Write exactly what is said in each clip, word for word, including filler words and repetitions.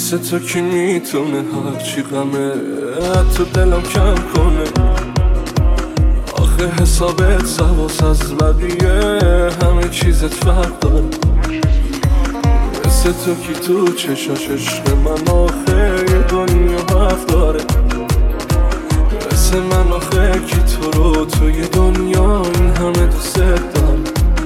مثل تو کی میتونه هرچی غمه تو دلم کم کنه. آخه حسابت سواس از بقیه همه چیزت فرق داره. مثل تو کی تو چشاش عشق من آخه یه دنیا حرف داره. مثل من آخه کی تو رو توی دنیا این همه دوست دارم.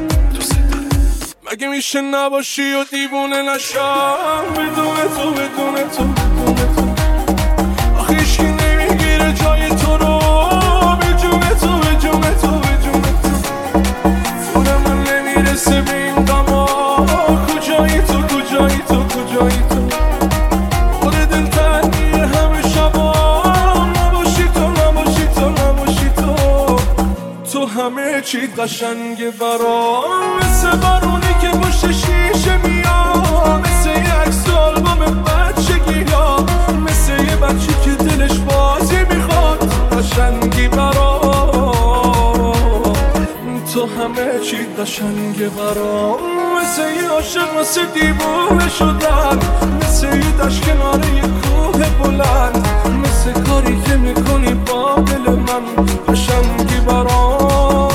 مگه میشه نباشی و دیوونه نشم بدون تو بدون تو بدون تو. آخه هیچکی نمیگیره جای تو رو به جون تو به جون تو به جون تو. خود من نمیرسه به این غما کجایی تو کجایی تو کجایی تو. خود دل تنگی همه شبا نباشی تو نباشی تو نباشی تو. تو همه چیت قشنگه برام مثل بارونی که پشت شیشه میاد. مثل یه عکس آلبوم بچگی ها. مثل یه بچه که دلش بازی میخواد قشنگی برام. تو همه چی قشنگه برام مثل یه عاشق مثل دیوونه شدن. مثل یه دشت کنار یه کوه بلند. مثل کاری که میکنی با دل من قشنگی برام.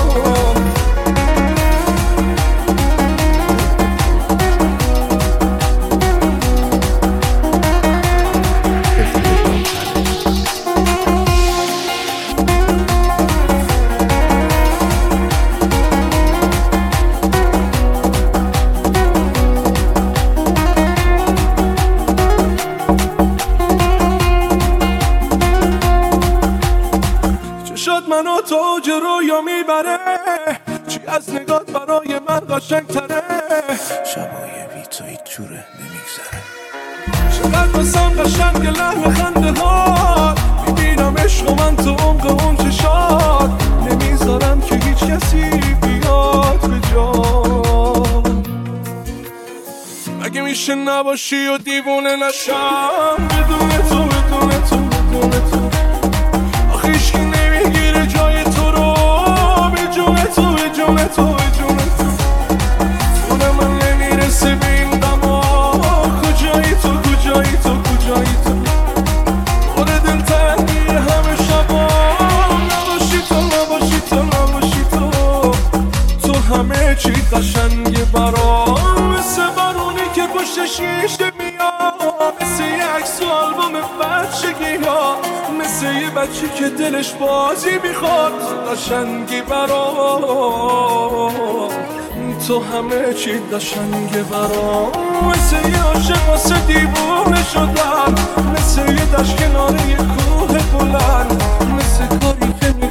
منو تو اوج رویا میبره. چی از نگات برای من قشنگ تره. شبای بی تو هیچ جوره نمیگذره. چقدر بسم قشنگ لحن خنده ها. میبینم عشق من تو عمق اون چشات. نمیذارم که هیچ کسی بیاد به جا. مگه میشه نباشی و دیوونه نشم بدون تو بدون تو بدون تو. آخه هیچکی نمیگیره جای تو رو به جون تو به جون تو به جون تو. خود من نمیرسه به این غما کجایی تو کجایی تو کجایی تو. خود دل تنگی همه شبا نباشی تو نباشی تو نباشی تو. تو همه چی قشنگه برام مثل بارونی که پشت شیشه میاد. مثل یه عکس و آلبوم بچگی ها. مثل یه بچه که دلش بازی میخواد قشنگی برام. تو همه چی قشنگه برام مثل یه عاشق واسه دیوونه شدن. مثل یه دشت کنار یه کوه بلند. مثل کاری که